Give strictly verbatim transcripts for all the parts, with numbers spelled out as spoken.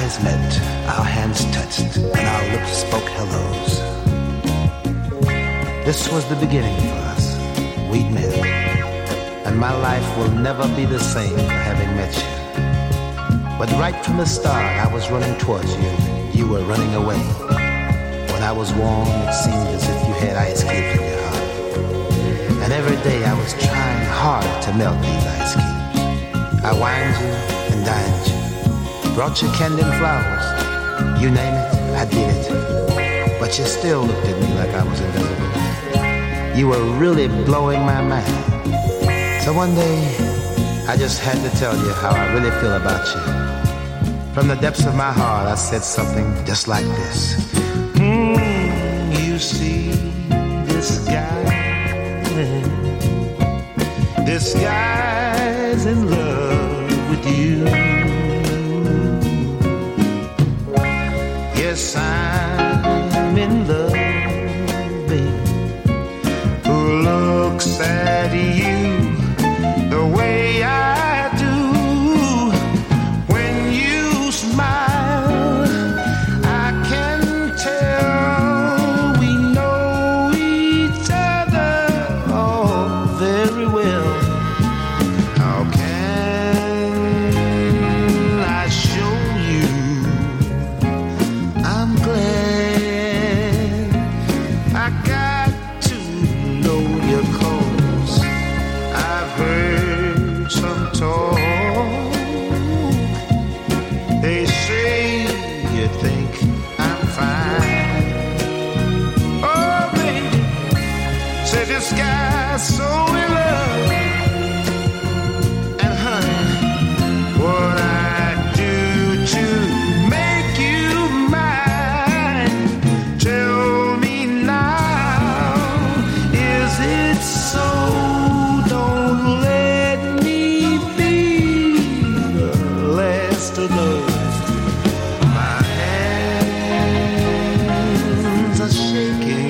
eyes met, our hands touched, and our lips spoke hellos. This was the beginning for us. We'd met, and my life will never be the same for having met you. But right from the start, I was running towards you, and you were running away. When I was warm, it seemed as if you had ice cubes in your heart. And every day I was trying hard to melt these ice cubes. I wined you and dined you, brought you candy and flowers. You name it, I did it. But you still looked at me like I was invisible. You were really blowing my mind. So one day, I just had to tell you how I really feel about you. From the depths of my heart, I said something just like this. Mm, you see, this guy, this guy's in love with you. Yes, I'm in love, baby. Who looks at you the way I do? When you smile, I can tell we know each other oh very well. How can I show you I'm glad I got to know your cause? I've heard some talk. They say you think I'm fine. Oh, baby, say this guy's so in love. And honey, what I do to make you mine? Tell me now, is it so? Don't let me be the last to know. My hands are shaking.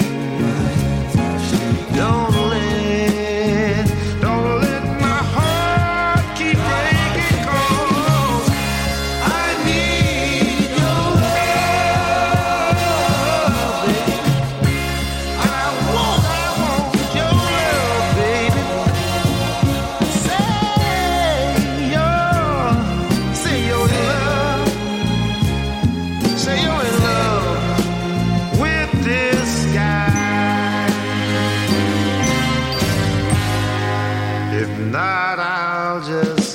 Don't let, don't let my heart keep breaking, 'cause I need your love, baby. And I want, I want your love, baby. Say you're, say you're in love. Say you're in love with this guy. If not, I'll just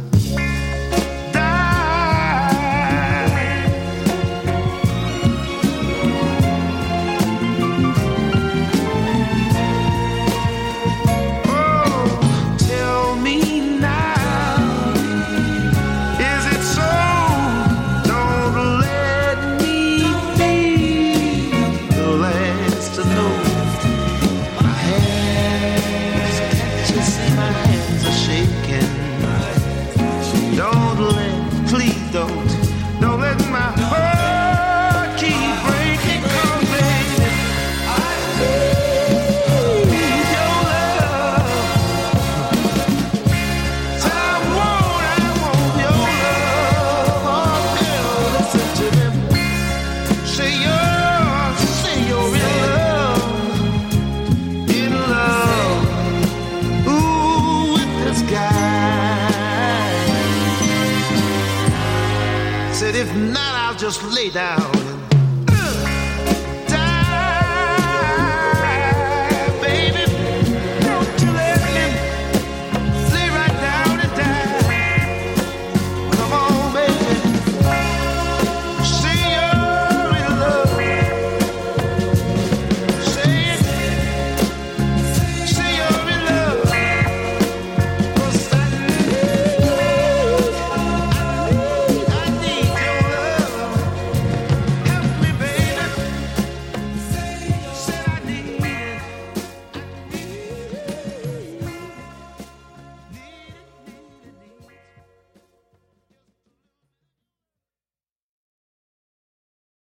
die. Oh, tell me now, is it so? Don't let me be the last to know. My hands, can't you see my hands are shaking? Don't let, please don't, don't let my heart keep breaking, 'cause baby, I need your love. So I want, I want your love. Oh, girl, listen to them. Say you're, say you're in love, in love, ooh, with this guy. Said if not, I'll just lay down